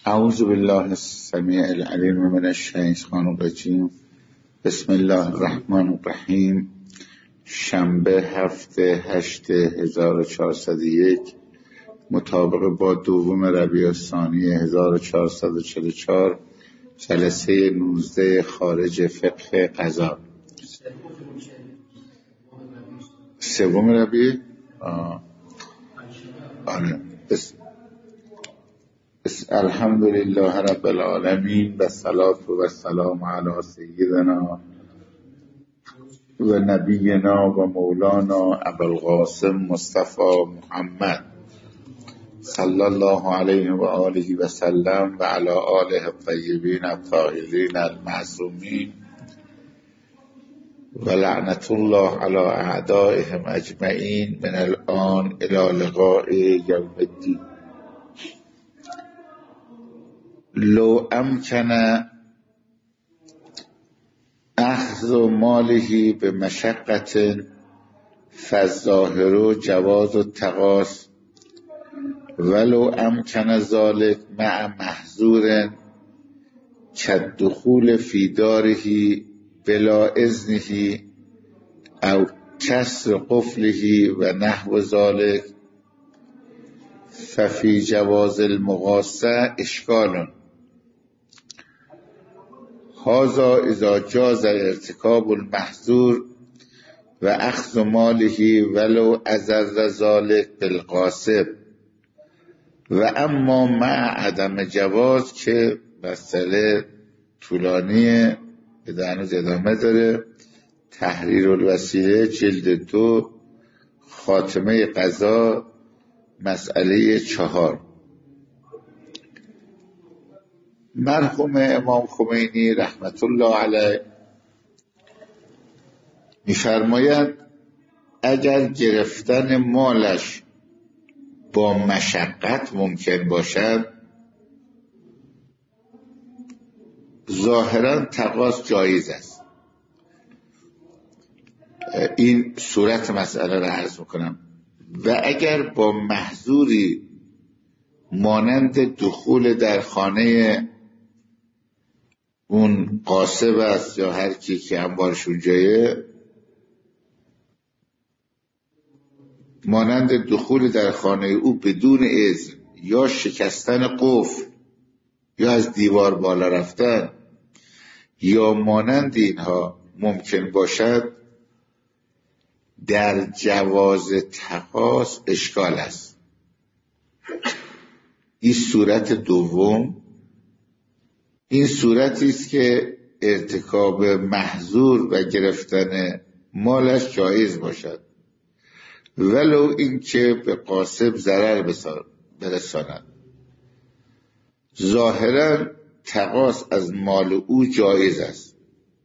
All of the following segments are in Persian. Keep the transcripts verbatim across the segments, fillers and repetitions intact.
اعوذ بالله السمیع العلیم من الشیطان الرجیم. بسم الله الرحمن الرحیم. شنبه هفته هشت هزار و چهارصد و یک مطابق با دوم ربیع الثانی هزار و چهارصد و چهل و چهار، جلسه نوزده خارج فقه قضا. سوم ربیع آه. آره. بس الحمدلله رب العالمین و الصلاة و السلام علی سیدنا و نبینا و مولانا ابوالقاسم مصطفی محمد صلی الله علیه و آله و سلم و علی آله الطیبین الطاهرین المعصومین و لعنت الله علی اعدائهم اجمعین من الان الی لقاء یوم الدین. لو امکن اخذ ماله به مشقت فالظاهر جواز التقاص ولو امکن ذلك مع محظور كالدخول في داره بلا اذنه او کسر قفله و نحو ذلك ففي جواز المغاصه اشکال. هذا اذا جاز ارتکاب المحظور و اخذ ماله ولو اضر ذلك بالغاصب و اما مع عدم جواز که مسئله طولانیه به هنوز ادامه داره. تحریر الوسیله جلد دو خاتمه قضا مسئله چهار. مرحوم امام خمینی رحمت الله علیه می‌فرماید اگر گرفتن مالش با مشقت ممکن باشد ظاهراً تقاص جایز است. این صورت مسئله را عرض میکنم. و اگر با محظوری مانند دخول در خانه اون قاصب است یا هر کی که انبارش اونجایه، مانند دخول در خانه او بدون اذن یا شکستن قفل یا از دیوار بالا رفتن یا مانند اینها ممکن باشد، در جواز تقاص اشکال است. این صورت دوم این صورتی است که ارتکاب محظور و گرفتن مالش جایز باشد ولو اینکه به قاصب ضرر برساند. ظاهرا تقاص از مال او جایز است.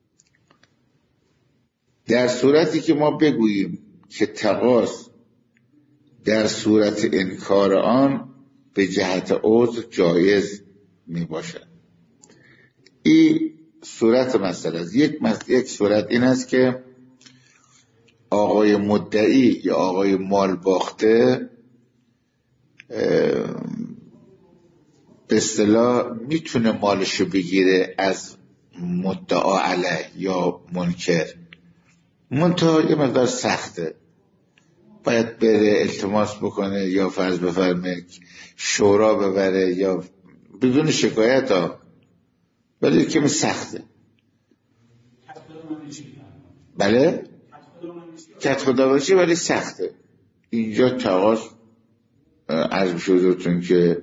در صورتی که ما بگوییم که تقاص در صورت انکار آن به جهت عذر جایز می باشد. این صورت مسئله است. یک مسئله یک صورت این است که آقای مدعی یا آقای مال باخته به اصطلاح میتونه مالشو بگیره از مدعا علیه یا منکر، منتها یه مقدار سخته، باید بره التماس بکنه یا فرض بفرمه شورا ببره یا بدون شکایت ها، ولی کمی سخته. بله کت خدا باشی ولی سخته. اینجا تقاص عرض شدتون که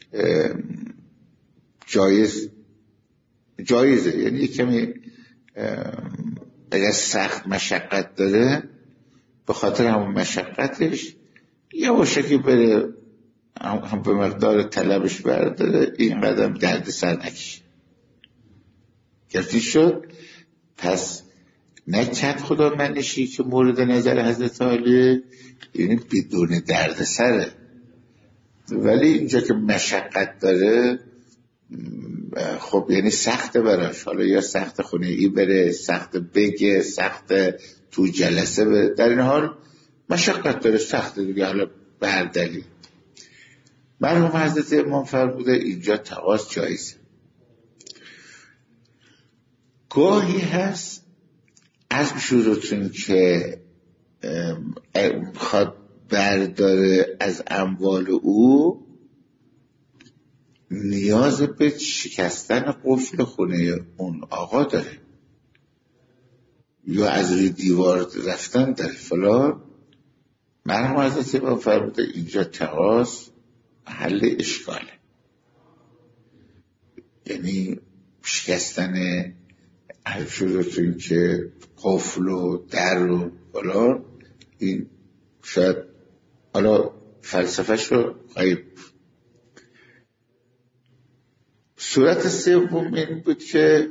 جایز جایزه، یعنی کمی اگر سخت مشقت داره به خاطر همون مشقتش یا باشه که بره هم به مقدار طلبش برداره، این قدم درد سر نکشه. گرفتی شد؟ پس نه کت خدا منشی که مورد نظر حضرت عالیه، یعنی بدون درد سره، ولی اینجا که مشقت داره خب یعنی سخت براش، حالا یا سخت خونه ای بره، سخت بگه، سخت تو جلسه بره، در این حال مشقت داره، سخت دیگه، حالا بردلی. مرحوم حضرت امام فرموده اینجا تقاضا جایزه. گاهی هست از شروطون که میخواد برداره از اموال او، نیاز به شکستن قفل خونه اون آقا داره یا از روی دیوار رفتن در فلان. مرحوم حضرت امام فرموده اینجا تقاضا حل اشکاله، یعنی شکستن حل شده تو این که قفل و در و فلان، این شاید حالا فلسفهش رو غیب. صورت سوم این بود که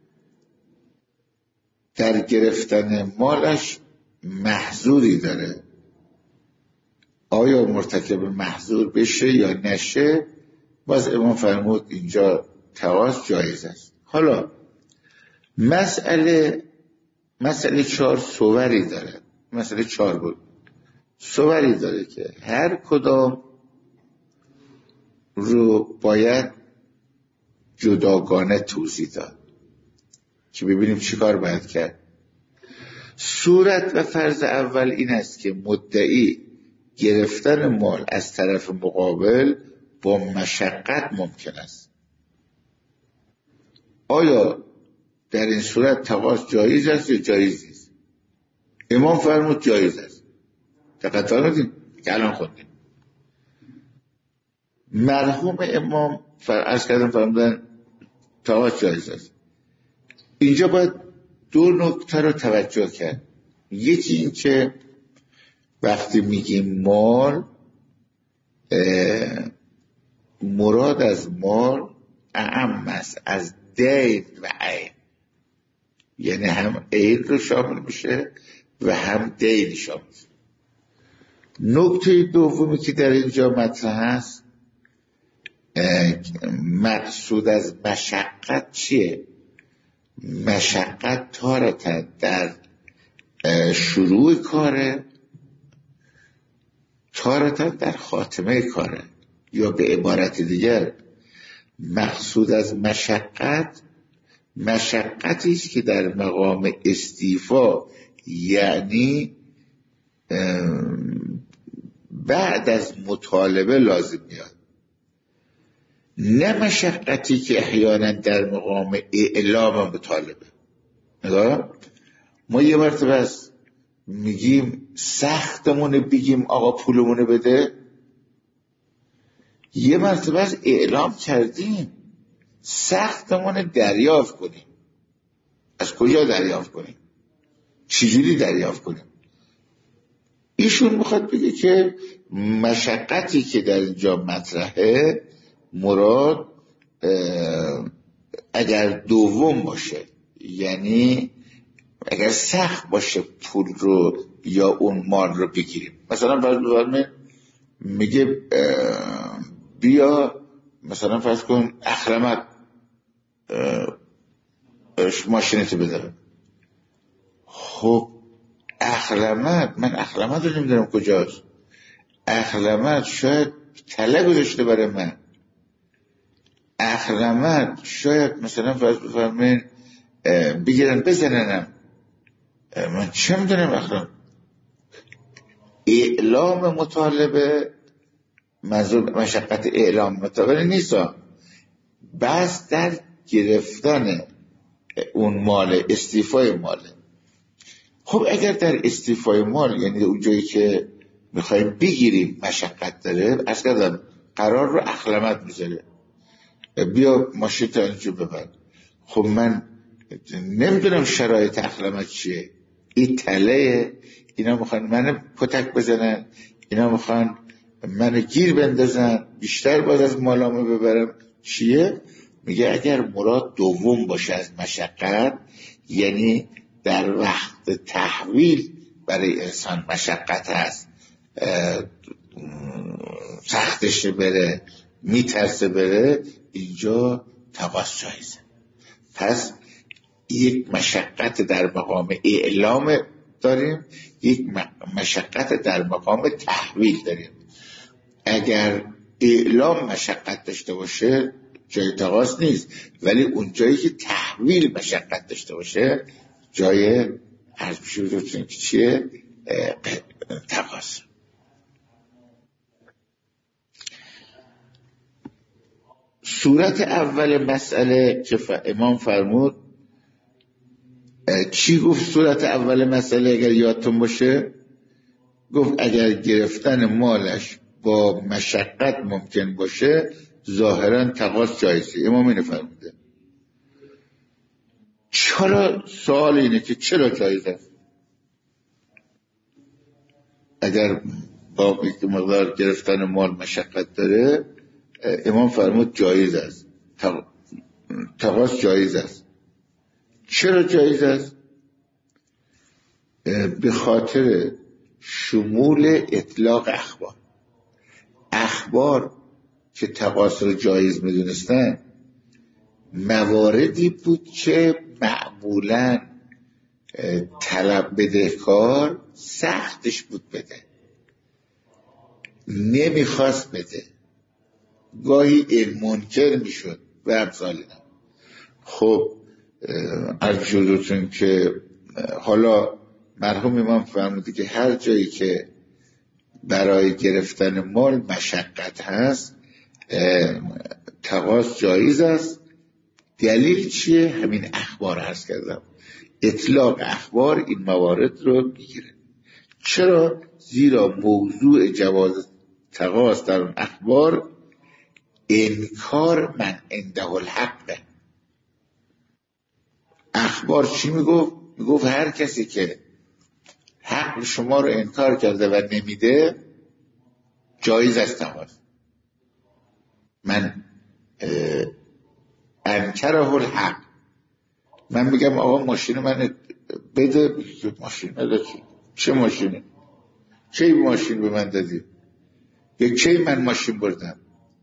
در گرفتن مالش محظوری داره، آیا مرتکب محظور بشه یا نشه. باز امام فرمود اینجا تقاضا جایز است. حالا مسئله مسئله چهار صوری داره، مسئله چهار بود صوری داره که هر کدام رو باید جداگانه توضیح داد که ببینیم چی کار باید کرد. صورت و فرض اول این است که مدعی گرفتن مال از طرف مقابل با مشقت ممکن است. آیا در این صورت تقاضا جایز است یا جایز نیست؟ امام فرمود جایز است. دقت فرمودین که الان خوندیم. مرحوم امام فرض کردن فرمودن تقاضا جایز است. اینجا باید دو نکته رو توجه کرد. یکی این که وقتی میگیم مال، مراد از مال اعم است از دین و عین، یعنی هم عین رو شامل میشه و هم دین شامل میشه. نکته دومی که در اینجا مطرح است، مقصود از مشقت چیه؟ مشقت تارتا در شروع کاره، تارتا در خاتمه کاره، یا به عبارت دیگر مقصود از مشقت مشقتی است که در مقام استیفا، یعنی بعد از مطالبه لازم میاد، نه مشقتی که احیانا در مقام اعلام مطالبه. نگاه ما یه مرتبه است میگیم سختمونه بگیم آقا پولمونه بده، یه مرتبه از اعلام کردیم سختمونه دریافت کنیم. از کجا دریافت کنیم؟ چجوری دریافت کنیم؟ ایشون میخواد بگه که مشقتی که در اینجا مطرحه مراد اگر دوم باشه، یعنی اگر سخت باشه پول رو یا اون مال رو بگیریم. مثلا فرض میگه بیا مثلا فرض کن اخرمت ماشینتو بده. خب اخرمت، من اخرمت رو نمیدونم کجاست. اخرمت شاید تله گذاشته برای من، اخرمت شاید مثلا فرض بفرمین بگیرن بزننم، من چه میدونم. اخرم اعلام مطالبه منظور مشقت اعلام مطالبه نیست، بس در گرفتن اون مال، استیفای ماله. خب اگر در استیفای مال، یعنی اون جایی که میخوایم بگیریم مشقت داره، از کردم قرار رو اخلمت میذاره، بیا ماشین تا اینجا ببر. خب من نمیدونم شرایط اخلمت چیه، این تله، اینا میخوان منو پتک بزنن، اینا میخوان منو گیر بندازن، بیشتر باید از مالامو ببرم، چیه؟ میگه اگر مراد دوم باشه از مشقت، یعنی در وقت تحویل برای انسان مشقت هست، سختش بره، میترسه بره، اینجا تقاضا جایزه. پس یک مشقت در مقام اعلام داریم، یک مشقت در مقام تحویل داریم. اگر اعلام مشقت داشته باشه جای تقاضا نیست، ولی اون جایی که تحویل مشقت داشته باشه جای عرض میشه بودتون که چیه؟ تقاضا. صورت اول مسئله که امام فرمود چی گفت؟ صورت اول مسئله اگر یادتون باشه گفت اگر گرفتن مالش با مشقت ممکن باشه ظاهرا تقاضا جایزه. امام اینو فرموده. چرا؟ سوال اینه که چرا جایز است؟ اگر با مقدار گرفتن مال مشقت داره امام فرمود جایز است، تقاضا جایز است. چرا جایز است؟ به خاطر شمول اطلاق اخبار. اخبار که تقاضا رو جایز میدونستن مواردی بود که معمولاً طلب بدهکار سختش بود بده، نمیخواست بده، گاهی این منکر میشد و امثال اینا. خب از جلوتون که حالا مرحوم امام فرموده که هر جایی که برای گرفتن مال مشقت هست تقاضا جایز است. دلیل چیه؟ همین اخبار عرض کردم، اطلاق اخبار این موارد رو میگیره. چرا؟ زیرا موضوع جواز تقاضا در اون اخبار انکار من عنده الحق. اخبار چی میگفت؟ میگفت هر کسی که حق شما رو انکار کرده و نمیده جایز است تقاضا. من انکره الحق، من میگم آقا ماشین من بده، ماشین بده. چه ماشینی؟ چه ماشین به من دادی؟ یا چه من ماشین بردم؟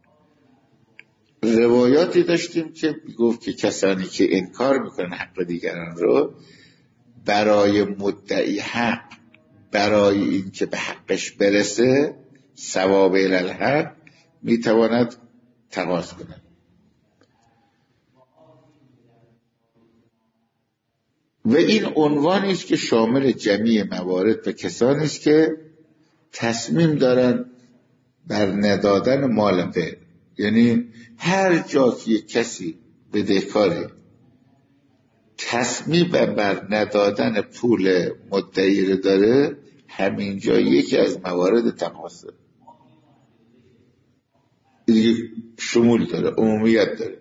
روایاتی داشتیم که میگفت که کسانی که انکار میکنن حق دیگران رو برای مدعی حق، برای این که به حقش برسه ثواب الالحق میتواند تقاضا کنه. و این عنوانی است که شامل جمیع موارد و کسانی است که تصمیم دارن بر ندادن مال غیر، یعنی هر جا که یک کسی بدهکاره تصمیم بر ندادن پول مدعی رو داره، همینجا یکی از موارد تقاضا دیگه شمول داره، عمومیت داره.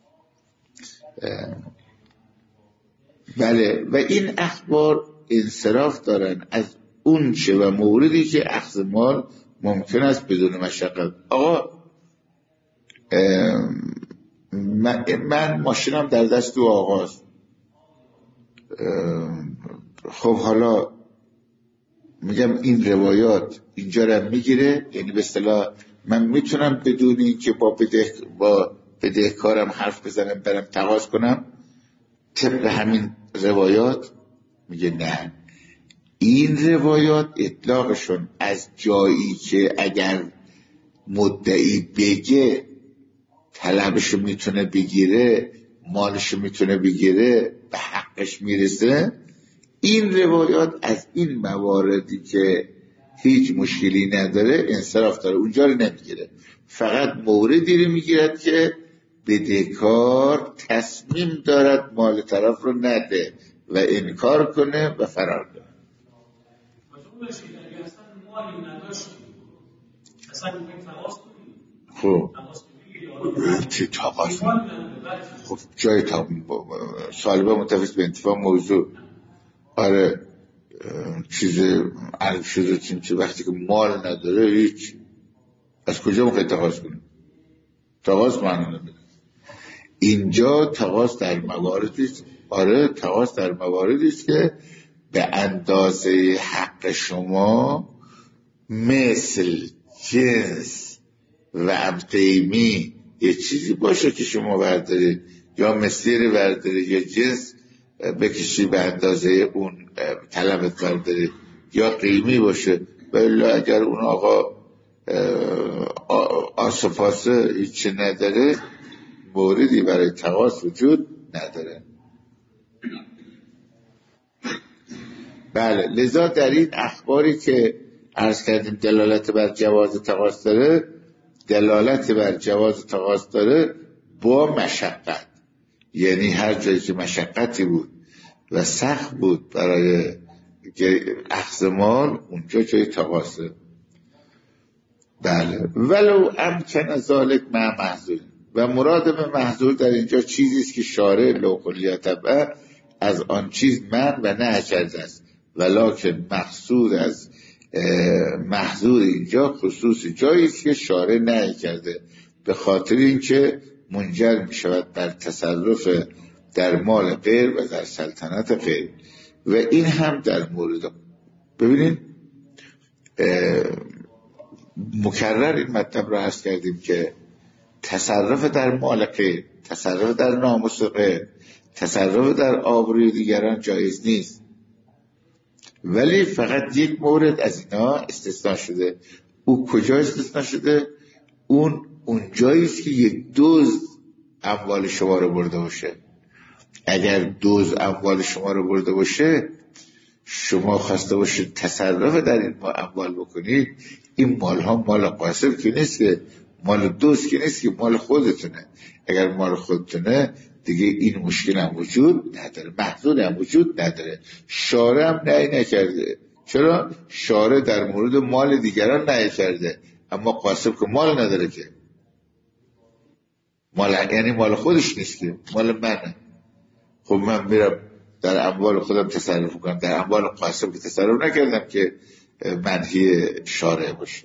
بله، و این اخبار انصراف دارن از اون چه و موردی که اخذ مال ممکن است بدون مشقت. آقا من, من ماشینم در دست دو آقاست، خب حالا میگم این روایات اینجا رو میگیره، یعنی به اصطلاح من میتونم بدون این که با بده با بدهکارم حرف بزنم برم تقاضا کنم طبق همین روایات؟ میگه نه، این روایات اطلاقشون از جایی که اگر مدعی بگه طلبشو میتونه بگیره، مالشو میتونه بگیره، به حقش میرسه. این روایات از این مواردی که هیچ مشکلی نداره انصراف داره، اونجا رو نمیگیره، فقط موردی رو میگیرد که بدهکار تصمیم دارد مال طرف رو نده و انکار کنه و فرار کنه. خب چه تقاضا؟ خب جای تا سالبه متفیض به انتفاع موضوع. آره چیز عرض شده چیم که وقتی که مال نداره هیچ، از کجا مخواهی تقاضا کنیم؟ تقاضا معنی نمیده. اینجا تقاضا در مواردی است، آره تقاضا در مواردی است که به اندازه حق شما مثل جنس و ابقیمی یه چیزی باشه که شما بردارید، یا مثلی بردارید یا جنس بکشی به اندازه اون طلبت بردارید، یا قیمی باشه. ولی اگر اون آقا آسپاسه هیچی نداره، موردی برای تقاص وجود نداره. بله، لذا در این اخباری که عرض کردیم دلالت بر جواز تقاص داره، دلالت بر جواز تقاص داره با مشقت، یعنی هر جایی که مشقتی بود و سخت بود برای اخذ مال، اونجا جای تقاصه. بله، ولو امکن ذلک مع محظور، و مراد به محظور در اینجا چیزی است که شارع لوکلیا طبعا از آن چیز من و نه کرده است، ولکن مقصود از محظور اینجا خصوص جایی است که شارع نه کرده، به خاطر اینکه منجر می شود بر تصرف در مال غیر و در سلطنت غیر. و این هم در مورد، ببینید مکرر این مطلب را عرض کردیم که تصرف در مال غیر، تصرف در ناموس غیر، تصرف در آبروی دیگران جایز نیست، ولی فقط یک مورد از اینا استثناء شده. او کجا استثناء شده؟ اون اون جایی است که یک دزد اموال شما رو برده باشه. اگر دزد اموال شما رو برده باشه، شما خواسته باشید تصرف در این اموال بکنید، این مال ها مال قاسم که نیست، که مال دزد که نیست، که مال خودتونه. اگر مال خودتونه دیگه این مشکل هم وجود نداره، محظور هم وجود نداره، شارع هم نهی نکرده. چرا؟ شارع در مورد مال دیگران نهی کرده، اما قاسم که مال نداره، که مال یعنی مال خودش نیست، که مال منه. خب من میرم در اموال خودم تصرف کنم، در اموال قاسم که تصرف نکردم که منهی شارع باشه.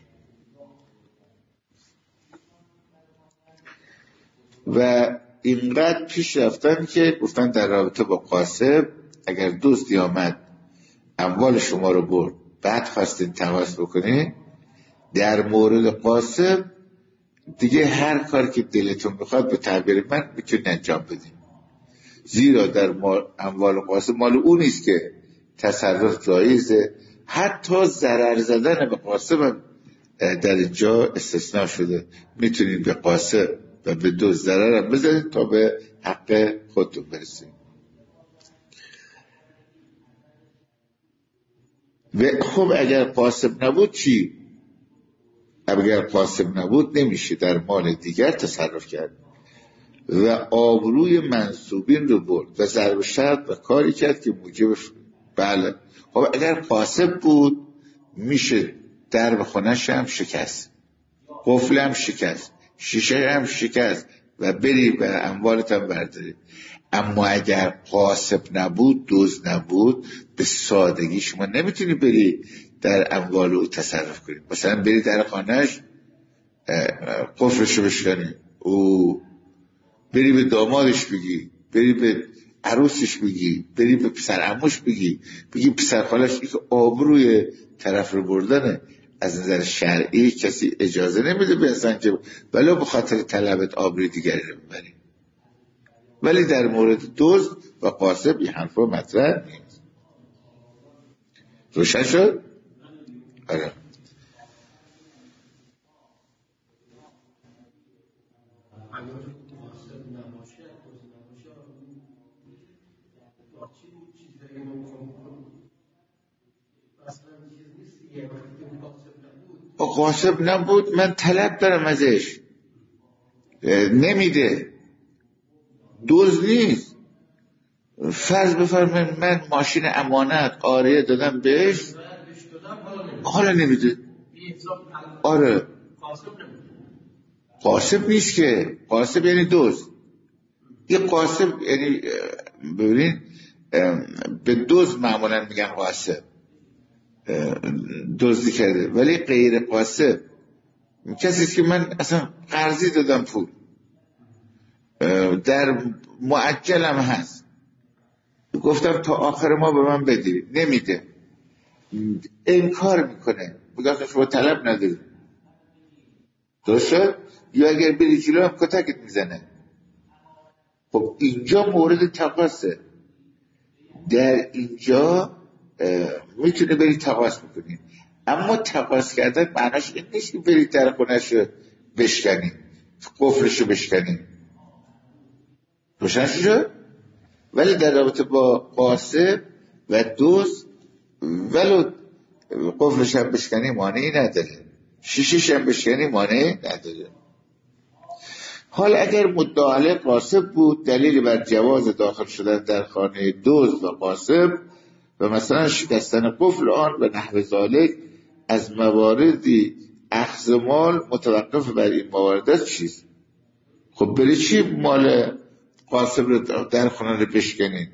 و اینقدر پیش رفتن که گفتن در رابطه با قاسم اگر دوستی آمد اموال شما رو برد، بعد خواستین تقاص بکنین، در مورد قاسم دیگه هر کار که دلتون میخواد به تعبیر من میتونید انجام بدین، زیرا در اموال قاسم مال اون نیست که تصرف جایزه. حتی ضرر زدن به قاسم هم در اینجا استثناء شده، میتونید به قاسم و به دو ضرر هم بزنید تا به حق خودتون برسید. و خب اگر قاسم نبود چی؟ اگر قاسم نبود نمیشه در مال دیگر تصرف کرد و آبروی منصوبین رو برد و ضرب شرط و کاری کرد که موجب شد. بله، خب اگر قاسم بود میشه درب خونش هم شکست، قفل هم شکست، شیشه هم شکست و بری به اموالت هم برداری. اما اگر قاسم نبود، دزد نبود، به سادگی شما نمیتونی بری در اموال او تصرف کنی. مثلا بری در خانهش قفلشو بشکنی، او بری به دامادش بگی، بری به عروسش بگی، بری به پسر عموش بگی، بگی پسر خالش که آبروی طرف رو بردنه. از نظر شرعی کسی اجازه نمیده به انسان که ولی به خاطر طلبت آبروی دیگری رو ببری. ولی در مورد دزد و قاسم این حرفا مطرح نیست. روشن شد؟ آره. قاسم نبود، من طلب دارم ازش، نمیده، دزد نیست. فرض بفرمایید من ماشین امانت آریه دادم بهش، حالا نمیده. آره، قاسم نیست که، قاسم یعنی دزد. یه قاسم یعنی ببینید به دزد معمولا میگن قاسم، دزدی کرده. ولی غیر قاسم کسی که من اصلا قرضی دادم پول در معجلم هست، گفتم تا آخر ما به من بدی، نمیده، انکار میکنه، بگه شما طلب نداری. درست شد؟ یا اگر بری جلو هم کتکت میزنه. خب اینجا مورد تقاصه، در اینجا میتونه بری تقاص بکنی. اما تقاص کردن معناش این نیست که برید در خونش رو بشکنی، قفلش رو بشکنی. روشن شد؟ ولی در رابطه با قاسب و دوست ولو قفلش هم بشکنی مانعی نداره، شیشش هم بشکنی مانعی نداره. حال اگر مدعا علیه قاسب بود، دلیل بر جواز داخل شدن در خانه دزد و قاسب و مثلا شکستن قفل آن و نحو ذالک از مواردی اخذ مال متوقف بر این موارد است چیست؟ خب بری چی مال قاسب رو در خانه رو بشکنید؟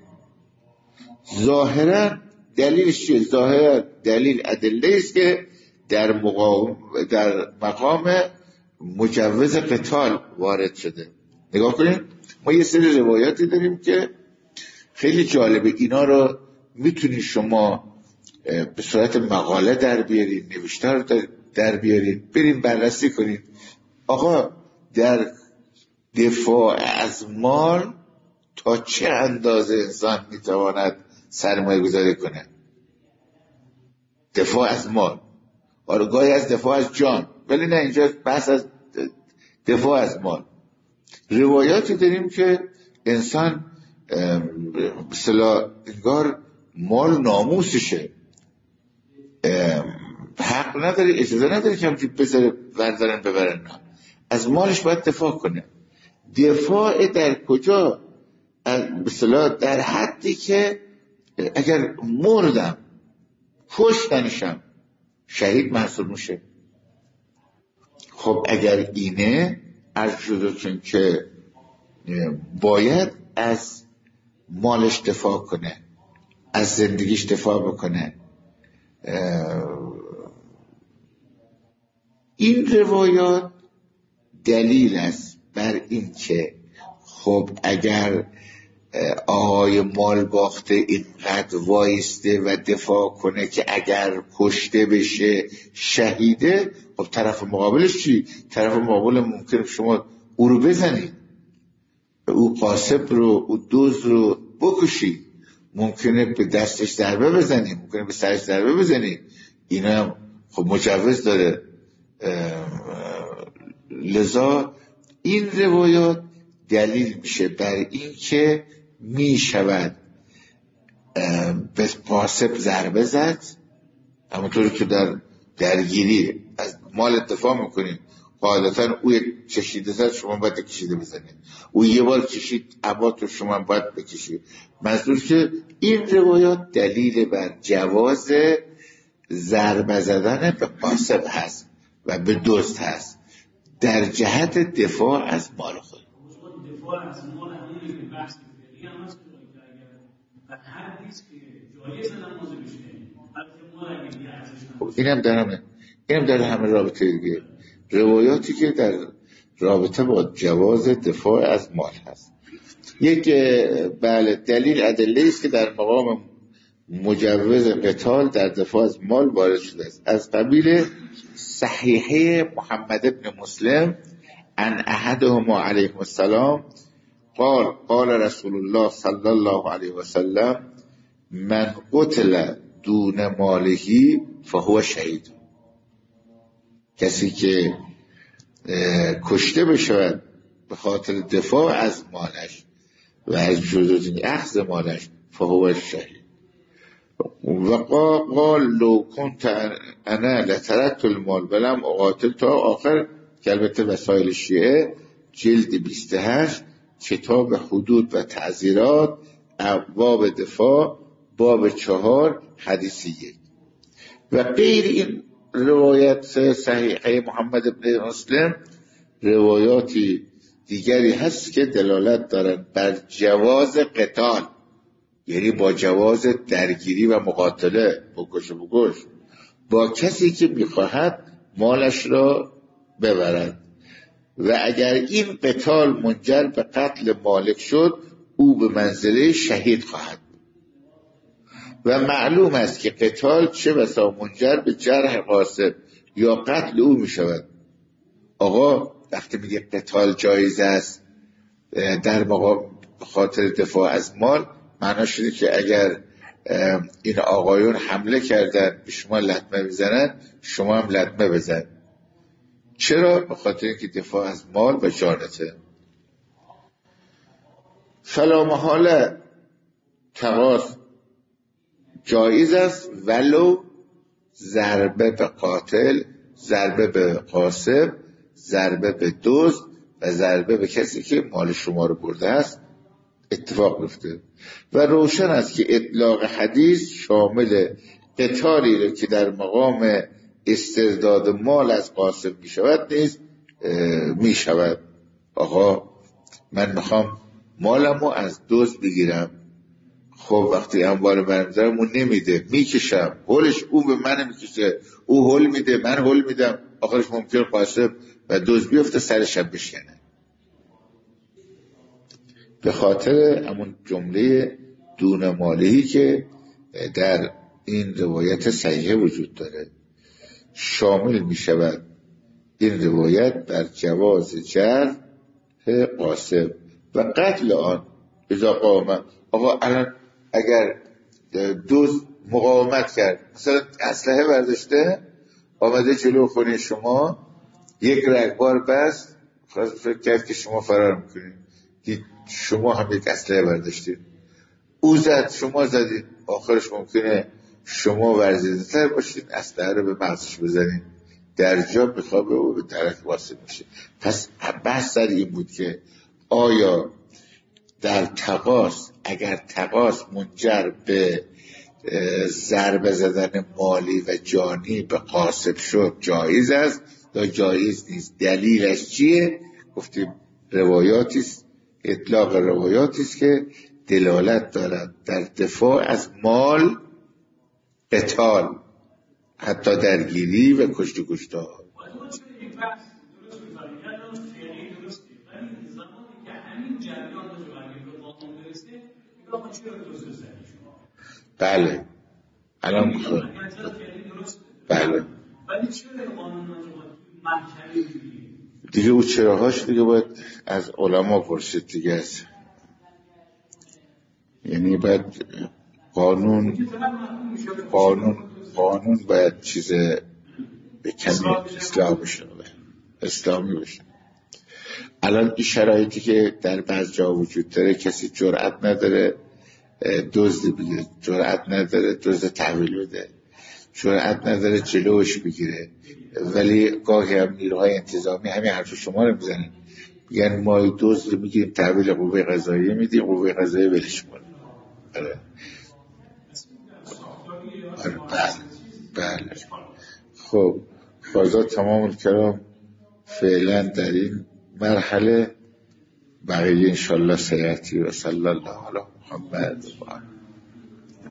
ظاهرا دلیلش چیه؟ ظاهرا دلیل ادله است که در مقام در مقام مجوز قتال وارد شده. نگاه کنید، ما یه سری روایاتی داریم که خیلی جالبه، اینا رو میتونید شما به صورت مقاله در بیارید، نوشته رو در بیارید، بریم بررسی کنید. آقا در دفاع از مال تا چه اندازه انسان میتواند سرمایه گذاری کنه؟ دفاع از مال، آره گاهی از دفاع از جان، ولی نه، اینجا بحث از دفاع از مال. روایاتی داریم که انسان به اصطلاح انگار مال ناموسشه، حق نداره، اجازه نداره که همچین بذاره بردارن ببرن، نه، از مالش باید دفاع کنه. دفاع در کجا؟ به اصطلاح در حدی که اگر مردم کشتنشم شهید محسوب میشه. خب اگر اینه، عرض شده چون که باید از مالش دفاع کنه، از زندگیش دفاع بکنه. این روایات دلیل است بر این که خب اگر آقای مال باخته اینقدر وایسته و دفاع کنه که اگر کشته بشه شهیده، خب طرف مقابلش چی؟ طرف مقابل ممکنه شما او رو بزنید، او قاسب رو، او دوز رو بکشید، ممکنه به دستش ضربه بزنید، ممکنه به سرش ضربه بزنید. اینا هم خب مجوز داره. لذا این روایات دلیل میشه بر این که می شود به قاسب ضربه زد، همونطوری که در درگیری از مال دفاع میکنید، قاعدتا او یک چشیده زد، شما باید کشیده بزنید، او یه بار کشید عبات رو شما باید بکشید. منظور که این روایات دلیل بر جواز ضربه زدن به قاسب هست و به دزد هست در جهت دفاع از مال خود. دفاع از مال همونی که بحث فقهی هم هست که اگر هر چیز که جایز نماز بشه، البته مال اگه دیگه ارزش اینم در همه اینم در همه رابطه دیگه روایاتی که در رابطه با جواز دفاع از مال هست. یک بله دلیل ادله است که در مقام مجوز قتال در دفاع از مال وارد شده است. از قبیل صحیحه محمد ابن مسلم ان احدهما علیه السلام قال قال رسول الله صلی الله علیه وسلم من قتل دون مالهی فهو شهید. کسی که کشته بشود به خاطر دفاع از مالش و از جزء اخذ مالش فهو شهید. و قال لو كنت انا لتركت المال ولم اقاتل، تا آخر که البته وسایل شیعه جلد بیست و هشت کتاب حدود و تعزیرات ابواب دفاع باب چهار حدیث یک. و غیر این روایت صحیحه محمد ابن مسلم روایاتی دیگری هست که دلالت دارن بر جواز قتال، یعنی با جواز درگیری و مقاتله، بکش و بکش با کسی که میخواهد مالش را ببرد. و اگر این قتال منجر به قتل مالک شد او به منزله شهید خواهد. و معلوم است که قتال چه بسا منجر به جرح قاسب یا قتل او می شود. آقا وقتی میگه قتال جایز است در مقام خاطر دفاع از مال، معنی شده که اگر این آقایون حمله کردن به شما لطمه بزنن، شما هم لطمه بزن. چرا؟ به خاطر اینکه دفاع از مال و جانته. فلا محاله تقاص جایز است، ولو ضربه به قاتل، ضربه به غاصب، ضربه به دزد و ضربه به کسی که مال شما رو برده است اتفاق گفته. و روشن است که اطلاق حدیث شامل قتالی رو که در مقام استرداد مال از غاصب می شود نیز می شود. آقا من میخوام مالمو از دزد بگیرم، خب وقتی انبار من میذارم اون نمیده، میکشم هولش، او به من میکشه، او هول میده، من هول میدم، آخرش ممکن غاصب و دزد بیفته سرشم بشکنه. به خاطر همون جمله دون مالهی که در این روایت صحیحه وجود داره، شامل می شود این روایت بر جواز جرح غاصب و قتل آن اذا قام. آقا الان اگر دزد مقاومت کرد، مثلا اسلحه برداشته آمده جلو خونه شما، یک رگبار بست، خواست فکر کرد که شما فرار میکنید، دید شما هم یک اسلحه برداشتید، او زد، شما زدید، آخرش ممکنه شما ورزیده تر باشید، اسلحه رو به مغزش بزنید، در جا بخوابه و به طرف واسه میشه. پس بحث سر این بود که آیا در تقاص، اگر تقاص منجر به ضربه زدن مالی و جانی به غاصب شد جایز است یا جایز نیست؟ دلیلش چیه؟ گفتیم روایاتی است، اطلاق روایاتی است که دلالت دارد در دفاع از مال قتال، حتی درگیری و کشت و کشتار. بله الان میخواد بله دیگه او چراهاش دیگه باید از علما پرسید دیگه است. یعنی باید قانون قانون قانون باید چیز به کمی اصلاح بشه، اسلامی بشه. الان این شرایطی که در بعض جا وجود داره، کسی جرأت نداره دزد بگیره، جرأت نداره دزد تحویل بده، جرأت نداره جلوش بگیره، ولی گاهی هم نیروهای انتظامی همین حرف شما رو میزنن، میگن ما دزد رو میگیریم تحویل قوه قضاییه میدیم، قوه قضاییه ولش کنه. بله بله. خب فضا تمام الکلام فعلا در این مرحله، بقیه انشالله سیاتی و صلی الله علی محمد و